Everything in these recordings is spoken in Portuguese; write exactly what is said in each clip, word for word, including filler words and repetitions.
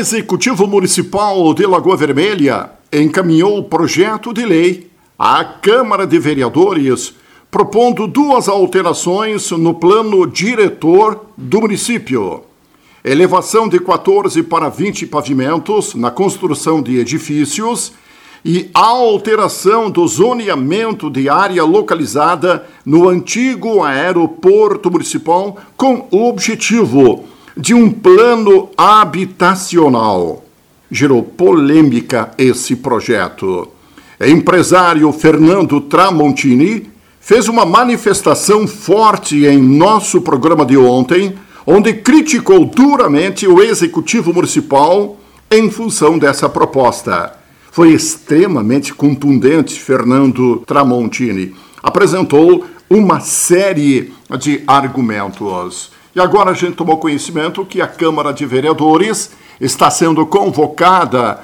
Executivo Municipal de Lagoa Vermelha encaminhou o projeto de lei à Câmara de Vereadores, propondo duas alterações no plano diretor do município. Elevação de quatorze para vinte pavimentos na construção de edifícios e a alteração do zoneamento de área localizada no antigo aeroporto municipal com o objetivo de um plano habitacional. Gerou polêmica esse projeto. O empresário Fernando Tramontini fez uma manifestação forte em nosso programa de ontem, onde criticou duramente o Executivo Municipal em função dessa proposta. Foi extremamente contundente. Fernando Tramontini apresentou uma série de argumentos. E agora a gente tomou conhecimento que a Câmara de Vereadores está sendo convocada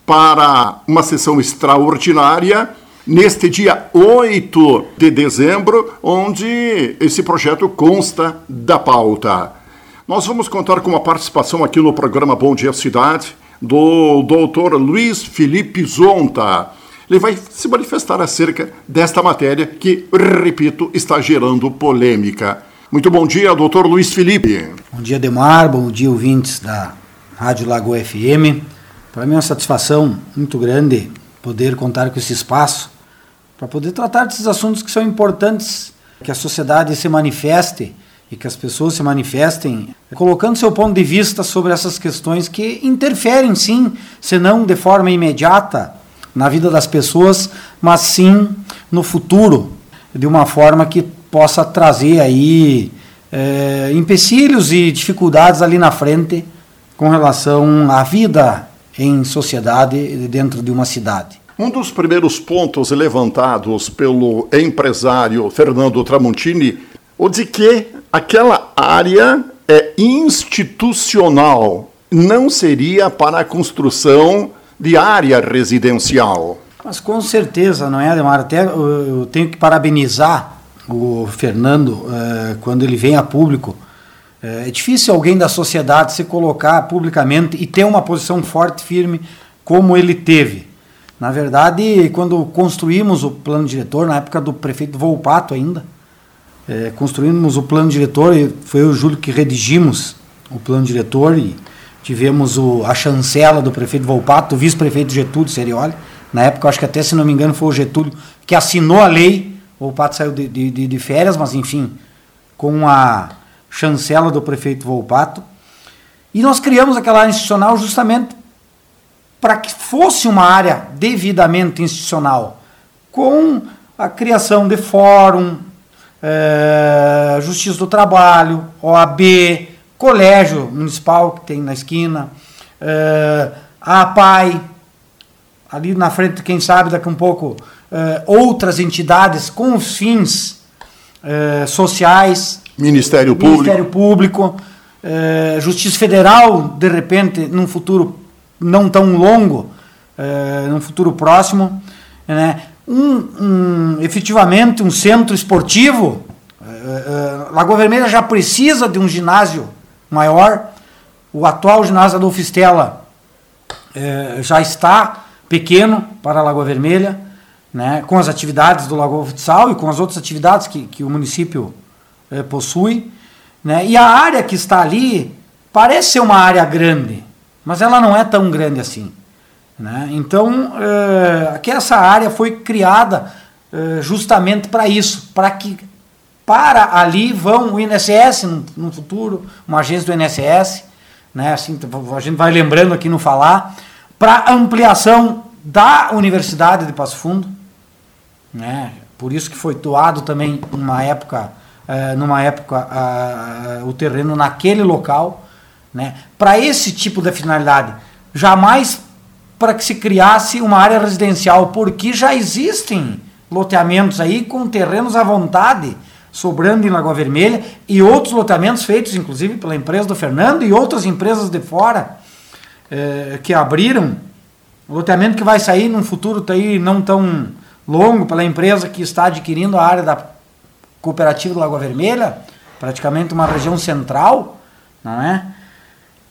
para uma sessão extraordinária neste dia oito de dezembro, onde esse projeto consta da pauta. Nós vamos contar com a participação aqui no programa Bom Dia Cidade do doutor Luiz Felipe Zonta. Ele vai se manifestar acerca desta matéria que, repito, está gerando polêmica. Muito bom dia, doutor Luiz Felipe. Bom dia, Demar. Bom dia, ouvintes da Rádio Lagoa F M. Para mim é uma satisfação muito grande poder contar com esse espaço para poder tratar desses assuntos que são importantes, que a sociedade se manifeste e que as pessoas se manifestem, colocando seu ponto de vista sobre essas questões que interferem, sim, se não de forma imediata na vida das pessoas, mas sim no futuro, de uma forma que possa trazer aí é, empecilhos e dificuldades ali na frente com relação à vida em sociedade dentro de uma cidade. Um dos primeiros pontos levantados pelo empresário Fernando Tramontini, o de que aquela área é institucional, não seria para a construção de área residencial. Mas com certeza, não é, Ademar? Até eu tenho que parabenizar o Fernando eh, quando ele vem a público. É difícil alguém da sociedade se colocar publicamente e ter uma posição forte e firme como ele teve. Na verdade, quando construímos o plano diretor, na época do prefeito Volpato ainda, é, construímos o plano diretor, e foi eu e o Júlio que redigimos o plano diretor e tivemos o, a chancela do prefeito Volpato, do vice-prefeito Getúlio Serioli. Na época, acho que até, se não me engano, foi o Getúlio que assinou a lei. O Volpato saiu de, de, de férias, mas enfim, com a chancela do prefeito Volpato. E nós criamos aquela área institucional justamente para que fosse uma área devidamente institucional, com a criação de fórum, é, Justiça do Trabalho, O A B, Colégio Municipal que tem na esquina, é, a APAI, ali na frente, quem sabe, daqui um pouco, é, outras entidades com os fins é, sociais, Ministério Público, Ministério Público é, Justiça Federal, de repente, num futuro não tão longo, é, num futuro próximo, né? um, um, efetivamente um centro esportivo. é, é, Lagoa Vermelha já precisa de um ginásio maior. O atual ginásio Adolfo Stella é, já está pequeno para a Lagoa Vermelha, né? Com as atividades do Lagoa Futsal e com as outras atividades que, que o município é, possui, né? E a área que está ali parece ser uma área grande, mas ela não é tão grande assim, né? Então, é, que essa área foi criada é, justamente para isso, para que para ali vão o I N S S no, no futuro, uma agência do I N S S, né? Assim, a gente vai lembrando aqui no falar, para ampliação da Universidade de Passo Fundo, né? Por isso que foi doado também numa época, é, numa época a, a, o terreno naquele local, né? Para esse tipo de finalidade, jamais para que se criasse uma área residencial, porque já existem loteamentos aí com terrenos à vontade, sobrando em Lagoa Vermelha, e outros loteamentos feitos, inclusive, pela empresa do Fernando e outras empresas de fora eh, que abriram, loteamento que vai sair num futuro tá aí não tão longo pela empresa que está adquirindo a área da cooperativa de Lagoa Vermelha, praticamente uma região central, não é?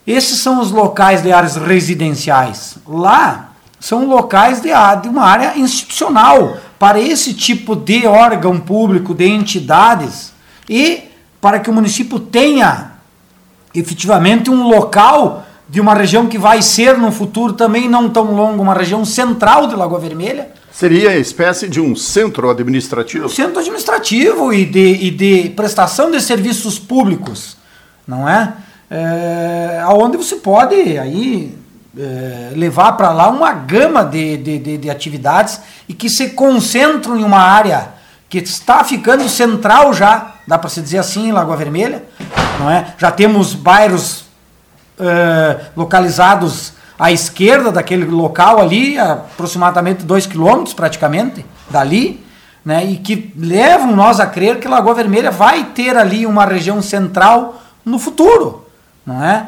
Esses são os locais de áreas residenciais. Lá são locais de, de uma área institucional para esse tipo de órgão público, de entidades, e para que o município tenha efetivamente um local de uma região que vai ser no futuro também não tão longo, uma região central de Lagoa Vermelha. Seria espécie de um centro administrativo? Um centro administrativo e de, e de prestação de serviços públicos, não é? É, onde você pode aí é, levar para lá uma gama de, de, de, de atividades e que se concentram em uma área que está ficando central já, dá para se dizer assim, em Lagoa Vermelha, não é? Já temos bairros é, localizados à esquerda daquele local ali, aproximadamente dois quilômetros praticamente dali, né? E que levam nós a crer que Lagoa Vermelha vai ter ali uma região central no futuro, não é?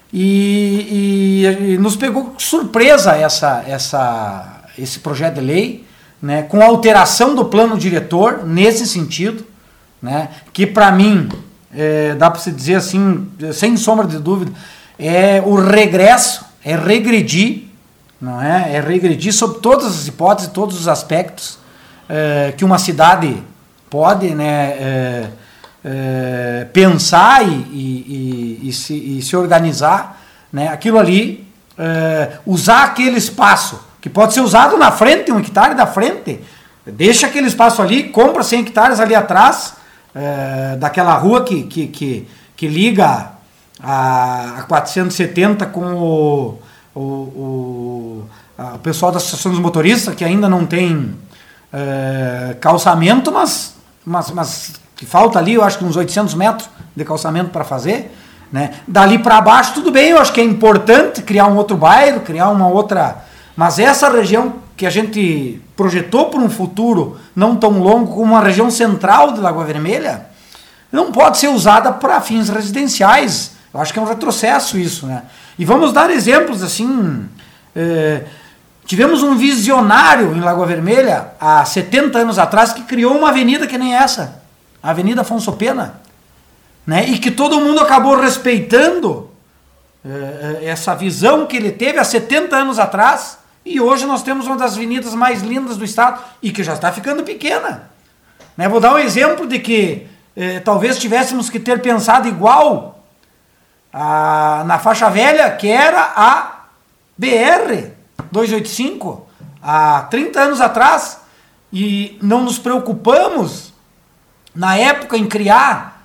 E, e, e nos pegou surpresa essa, essa, esse projeto de lei, né, com alteração do plano diretor nesse sentido, né, que para mim, é, dá para se dizer assim, sem sombra de dúvida, é o regresso, é regredir, não é? É regredir sobre todas as hipóteses, todos os aspectos é, que uma cidade pode, né, é, é, pensar e, e, e, e, se, e se organizar, né? Aquilo ali, é, usar aquele espaço que pode ser usado na frente, um hectare da frente, deixa aquele espaço ali, compra cem hectares ali atrás, é, daquela rua que, que, que, que liga a, a quatrocentos e setenta com o, o, o, a, o pessoal da Associação dos Motoristas, que ainda não tem é, calçamento, mas, mas, mas que falta ali, eu acho que uns oitocentos metros de calçamento para fazer, né? Dali para baixo, tudo bem, eu acho que é importante criar um outro bairro, criar uma outra... Mas essa região que a gente projetou para um futuro não tão longo como uma região central de Lagoa Vermelha, não pode ser usada para fins residenciais. Eu acho que é um retrocesso isso, né? E vamos dar exemplos assim... É, tivemos um visionário em Lagoa Vermelha, há setenta anos atrás, que criou uma avenida que nem essa, a Avenida Afonso Pena, né? E que todo mundo acabou respeitando é, essa visão que ele teve há setenta anos atrás, e hoje nós temos uma das avenidas mais lindas do estado, e que já está ficando pequena, né? Vou dar um exemplo de que é, talvez tivéssemos que ter pensado igual a, na faixa velha, que era a B R duzentos e oitenta e cinco, há trinta anos atrás, e não nos preocupamos na época em criar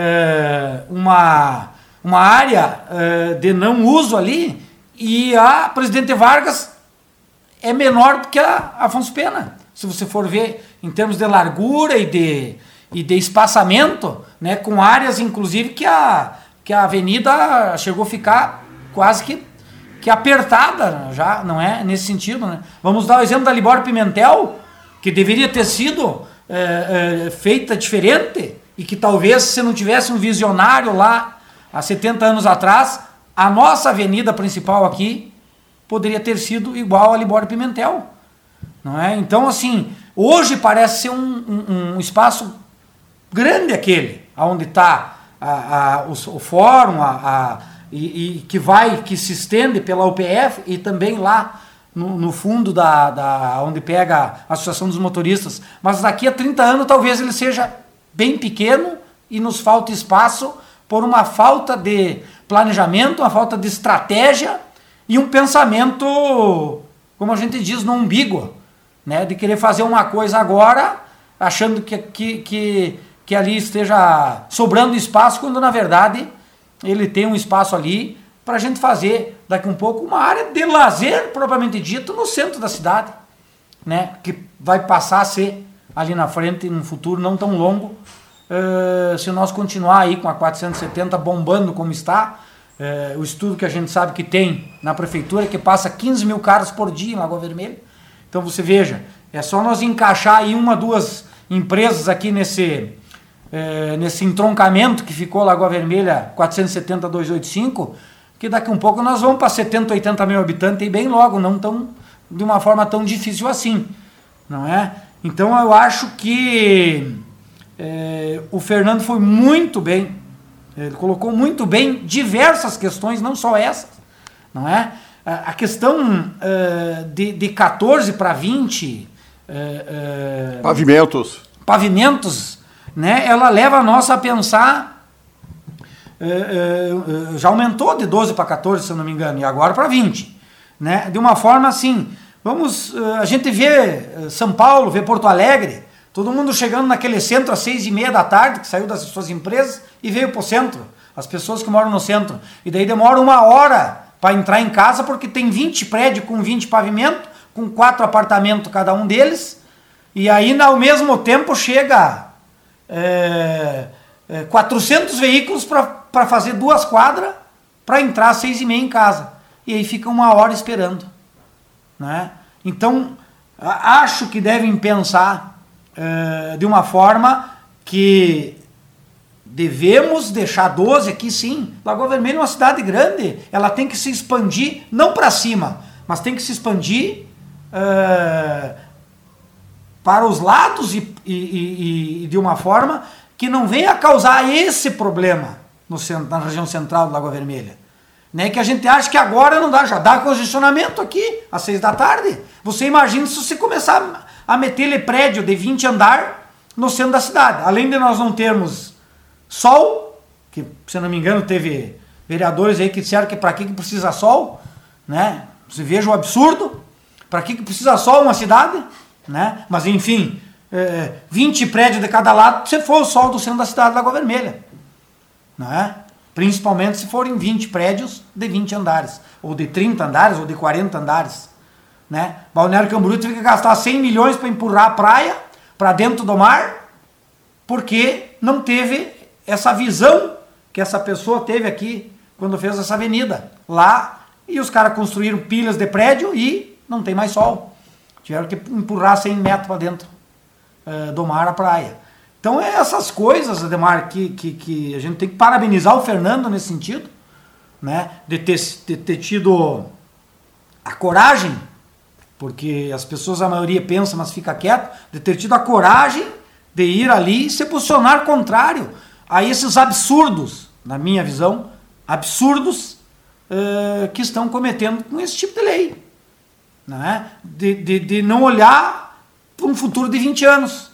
é, uma, uma área é, de não uso ali, e a Presidente Vargas é menor do que a Afonso Pena, se você for ver em termos de largura e de, e de espaçamento, né, com áreas inclusive que a, que a avenida chegou a ficar quase que, que apertada já, não é? Nesse sentido, né? Vamos dar o exemplo da Libório Pimentel, que deveria ter sido é, é, feita diferente, e que talvez se não tivesse um visionário lá há setenta anos atrás, a nossa avenida principal aqui poderia ter sido igual a Libório Pimentel, não é? Então, assim, hoje parece ser um, um, um espaço grande aquele, onde está a, a, o, o fórum, a, a, e, e que vai, que se estende pela U P F e também lá no, no fundo da, da, onde pega a Associação dos Motoristas. Mas daqui a trinta anos talvez ele seja bem pequeno e nos falte espaço por uma falta de planejamento, uma falta de estratégia e um pensamento, como a gente diz, no umbigo, né? De querer fazer uma coisa agora, achando que, que, que, que ali esteja sobrando espaço, quando na verdade ele tem um espaço ali para a gente fazer daqui um pouco uma área de lazer, propriamente dito, no centro da cidade, né? Que vai passar a ser ali na frente, num futuro não tão longo, uh, se nós continuar aí com a quatrocentos e setenta bombando como está. É, o estudo que a gente sabe que tem na prefeitura, que passa quinze mil carros por dia em Lagoa Vermelha. Então você veja, é só nós encaixar aí uma, duas empresas aqui nesse, é, nesse entroncamento que ficou Lagoa Vermelha quatrocentos e setenta, duzentos e oitenta e cinco, que daqui um pouco nós vamos para setenta, oitenta mil habitantes e bem logo, não tão, de uma forma tão difícil assim, não é? Então eu acho que é, o Fernando foi muito bem Ele colocou muito bem diversas questões, não só essas, não é? A questão uh, de, de quatorze para vinte uh, uh, pavimentos, pavimentos, né? Ela leva a nós a pensar, uh, uh, uh, já aumentou de doze para quatorze, se eu não me engano, e agora para vinte, né? De uma forma assim, vamos, uh, a gente vê uh, São Paulo, vê Porto Alegre, todo mundo chegando naquele centro às seis e meia da tarde, que saiu das suas empresas e veio para o centro, as pessoas que moram no centro, e daí demora uma hora para entrar em casa, porque tem vinte prédios com vinte pavimentos, com quatro apartamentos cada um deles, e ainda ao mesmo tempo chega é, é, quatrocentos veículos para fazer duas quadras, para entrar às seis e meia em casa, e aí fica uma hora esperando, né? Então, acho que devem pensar é, de uma forma que devemos deixar doze aqui, sim. Lagoa Vermelha é uma cidade grande, ela tem que se expandir, não para cima, mas tem que se expandir uh, para os lados e, e, e, e de uma forma que não venha a causar esse problema no centro, na região central do Lagoa Vermelha. Né? Que a gente acha que agora não dá, já dá congestionamento aqui, às seis da tarde. Você imagina se você começar a meter-lhe prédio de vinte andar no centro da cidade. Além de nós não termos sol, que se não me engano teve vereadores aí que disseram que para que, que precisa sol, né? Você veja o absurdo, para que, que precisa sol uma cidade, né? Mas enfim, é, vinte prédios de cada lado, se for o sol do centro da cidade da Lagoa Vermelha, né? Principalmente se forem vinte prédios de vinte andares, ou de trinta andares, ou de quarenta andares, né? Balneário Camboriú teve que gastar cem milhões para empurrar a praia para dentro do mar, porque não teve essa visão que essa pessoa teve aqui quando fez essa avenida lá, e os caras construíram pilhas de prédio e não tem mais sol. Tiveram que empurrar cem metros para dentro uh, do mar a praia. Então é essas coisas, Ademar, que, que, que a gente tem que parabenizar o Fernando nesse sentido, né? De ter, de ter tido a coragem, porque as pessoas, a maioria pensa, mas fica quieto, de ter tido a coragem de ir ali e se posicionar contrário a esses absurdos, na minha visão, absurdos uh, que estão cometendo com esse tipo de lei, né? de, de, de não olhar para um futuro de vinte anos.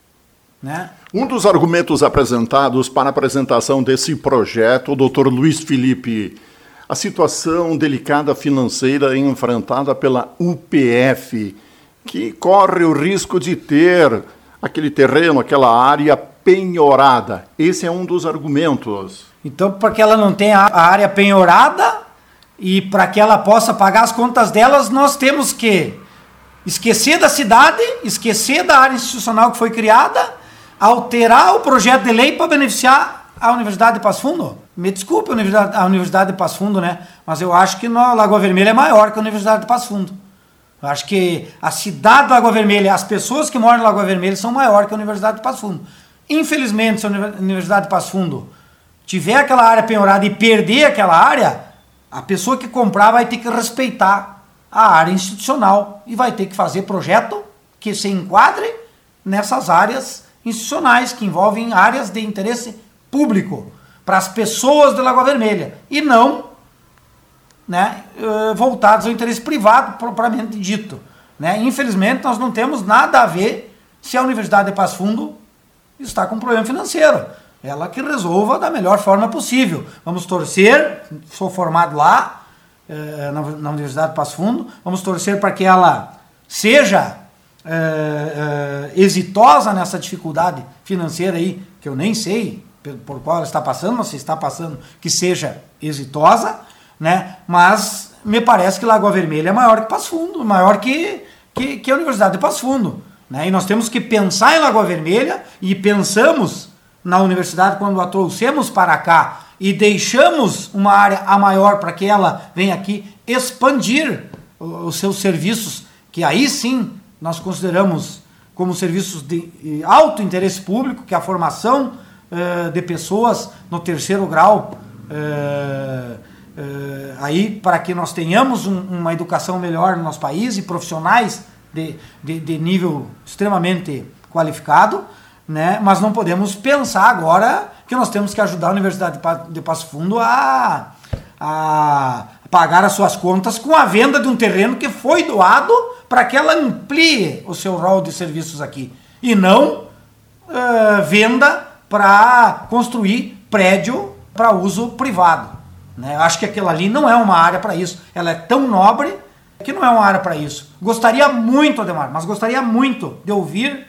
Né? Um dos argumentos apresentados para a apresentação desse projeto, o doutor Luiz Felipe, a situação delicada financeira enfrentada pela U P F, que corre o risco de ter aquele terreno, aquela área penhorada. Esse é um dos argumentos. Então, para que ela não tenha a área penhorada e para que ela possa pagar as contas delas, nós temos que esquecer da cidade, esquecer da área institucional que foi criada, alterar o projeto de lei para beneficiar a Universidade de Passo Fundo. Me desculpe a Universidade, a Universidade de Passo Fundo, né? Mas eu acho que no Lagoa Vermelha é maior que a Universidade de Passo Fundo. Eu acho que a cidade da Lagoa Vermelha, as pessoas que moram na Lagoa Vermelha são maiores que a Universidade de Passo Fundo. Infelizmente, se a Universidade de Passo Fundo tiver aquela área penhorada e perder aquela área, a pessoa que comprar vai ter que respeitar a área institucional e vai ter que fazer projeto que se enquadre nessas áreas institucionais, que envolvem áreas de interesse público para as pessoas de Lagoa Vermelha e não, né, voltados ao interesse privado propriamente dito. Né? Infelizmente, nós não temos nada a ver se a Universidade de Passo Fundo está com problema financeiro. Ela que resolva da melhor forma possível. Vamos torcer, sou formado lá, eh, na, na Universidade de Passo Fundo, vamos torcer para que ela seja eh, eh, exitosa nessa dificuldade financeira aí, que eu nem sei por, por qual ela está passando, mas se está passando, que seja exitosa, né? Mas me parece que Lagoa Vermelha é maior que Passo Fundo, maior que, que, que a Universidade de Passo Fundo. Né? E nós temos que pensar em Lagoa Vermelha, e pensamos na universidade quando a trouxemos para cá e deixamos uma área a maior para que ela venha aqui expandir os seus serviços, que aí sim nós consideramos como serviços de alto interesse público, que é a formação uh, de pessoas no terceiro grau, uh, uh, aí para que nós tenhamos um, uma educação melhor no nosso país e profissionais de, de, de nível extremamente qualificado, né? Mas não podemos pensar agora que nós temos que ajudar a Universidade de Passo Fundo a, a pagar as suas contas com a venda de um terreno que foi doado para que ela amplie o seu rol de serviços aqui. E não uh, venda para construir prédio para uso privado. Né? Eu acho que aquela ali não é uma área para isso. Ela é tão nobre que não é uma área para isso. Gostaria muito, Ademar, mas gostaria muito de ouvir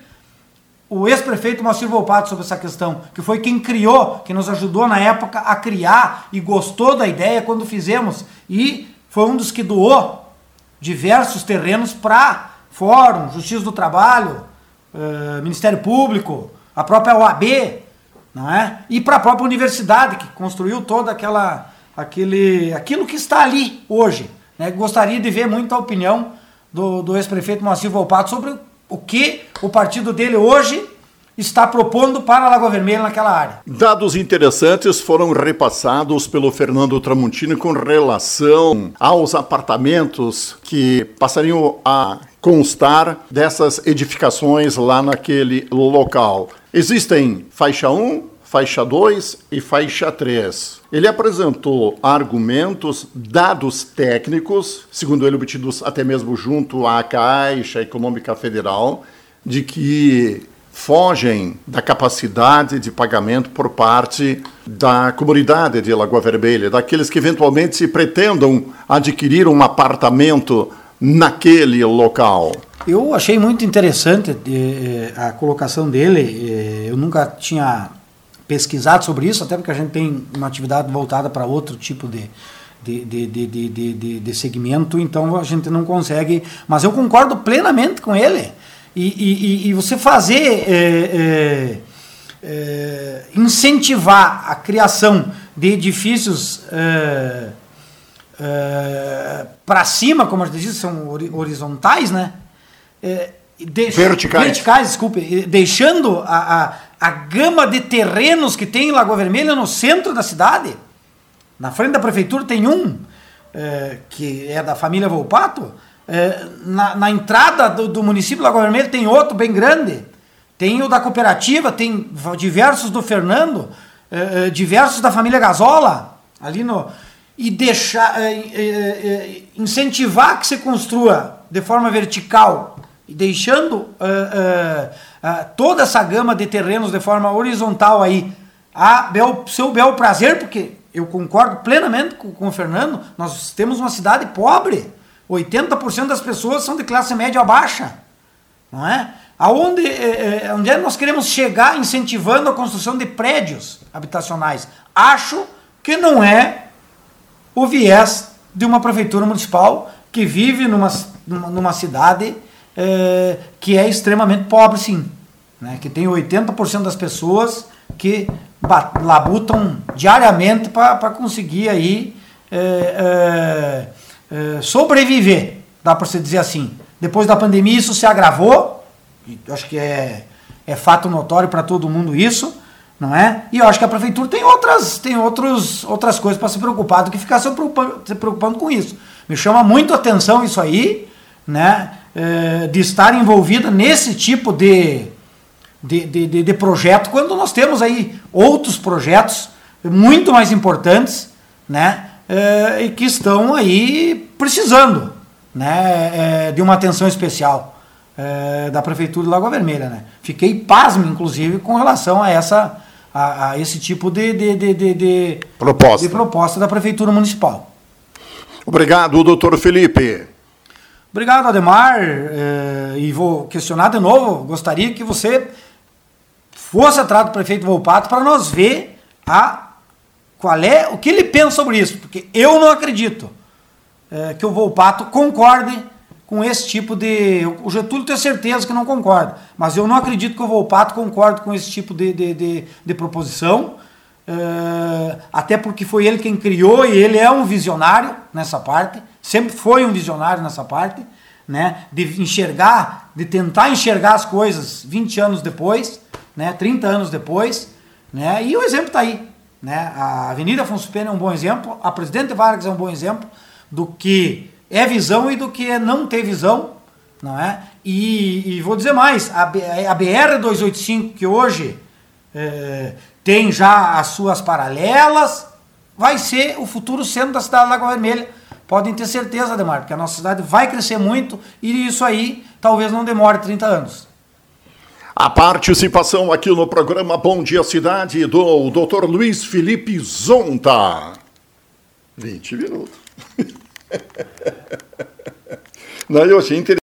o ex-prefeito Moacir Volpato sobre essa questão, que foi quem criou, que nos ajudou na época a criar e gostou da ideia quando fizemos. E foi um dos que doou diversos terrenos para Fórum, Justiça do Trabalho, uh, Ministério Público, a própria O A B, não é? E para a própria universidade, que construiu toda aquela, aquele, aquilo que está ali hoje. Né? Gostaria de ver muito a opinião do, do ex-prefeito Moacir Volpato sobre o que o partido dele hoje está propondo para a Lagoa Vermelha naquela área. Dados interessantes foram repassados pelo Fernando Tramontini com relação aos apartamentos que passariam a constar dessas edificações lá naquele local. Existem faixa um, faixa dois e faixa três. Ele apresentou argumentos, dados técnicos, segundo ele obtidos até mesmo junto à Caixa Econômica Federal, de que fogem da capacidade de pagamento por parte da comunidade de Lagoa Vermelha, daqueles que eventualmente pretendam adquirir um apartamento naquele local. Eu achei muito interessante eh, a colocação dele. Eh, eu nunca tinha pesquisado sobre isso, até porque a gente tem uma atividade voltada para outro tipo de, de, de, de, de, de, de segmento, então a gente não consegue. Mas eu concordo plenamente com ele. E, e, e você fazer, é, é, é, incentivar a criação de edifícios é, é, para cima, como a gente diz, são horizontais, né? É, deixa, verticais. Verticais, desculpe, deixando a, a, a gama de terrenos que tem em Lagoa Vermelha no centro da cidade. Na frente da prefeitura tem um, é, que é da família Volpato. É, na, na entrada do, do município de Lagoa Vermelha tem outro bem grande, tem o da cooperativa, tem diversos do Fernando, é, é, diversos da família Gazola, ali no, e deixar, é, é, é, incentivar que se construa de forma vertical, e deixando é, é, é, toda essa gama de terrenos de forma horizontal aí, a bel, seu bel prazer, porque eu concordo plenamente com, com o Fernando, nós temos uma cidade pobre. oitenta por cento das pessoas são de classe média baixa, não é? Aonde, é, onde é que nós queremos chegar incentivando a construção de prédios habitacionais? Acho que não é o viés de uma prefeitura municipal que vive numa, numa, numa cidade é, que é extremamente pobre, sim, né? Que tem oitenta por cento das pessoas que labutam diariamente para conseguir aí é, é, É, sobreviver, dá para se dizer assim. Depois da pandemia isso se agravou, eu acho que é, é fato notório para todo mundo isso, não é? E eu acho que a prefeitura tem outras, tem outros, outras coisas para se preocupar do que ficar se preocupando, se preocupando com isso. Me chama muito a atenção isso aí, né? É, de estar envolvida nesse tipo de, de, de, de, de projeto, quando nós temos aí outros projetos muito mais importantes, né? É, e que estão aí precisando, né, é, de uma atenção especial é, da Prefeitura de Lagoa Vermelha. Né? Fiquei pasmo, inclusive, com relação a, essa, a, a esse tipo de, de, de, de, de, proposta. de proposta da Prefeitura Municipal. Obrigado, doutor Felipe. Obrigado, Ademar. É, e vou questionar de novo. Gostaria que você fosse atrás do prefeito Volpato para nós ver a qual é, o que ele pensa sobre isso, porque eu não acredito é, que o Volpato concorde com esse tipo de... O Getúlio tem certeza que não concorda, mas eu não acredito que o Volpato concorde com esse tipo de, de, de, de proposição, é, até porque foi ele quem criou e ele é um visionário nessa parte, sempre foi um visionário nessa parte, né, de enxergar, de tentar enxergar as coisas vinte anos depois, né, trinta anos depois, né, e o exemplo está aí. Né? A Avenida Afonso Pena é um bom exemplo, a Presidente Vargas é um bom exemplo do que é visão e do que é não ter visão, não é? E, e vou dizer mais, a, B R duzentos e oitenta e cinco, que hoje é, tem já as suas paralelas, vai ser o futuro centro da cidade de Lagoa Vermelha. Podem ter certeza, Ademar, porque a nossa cidade vai crescer muito e isso aí talvez não demore trinta anos. A participação aqui no programa Bom Dia Cidade do doutor Luiz Felipe Zonta. vinte minutos. Não, eu achei interessante.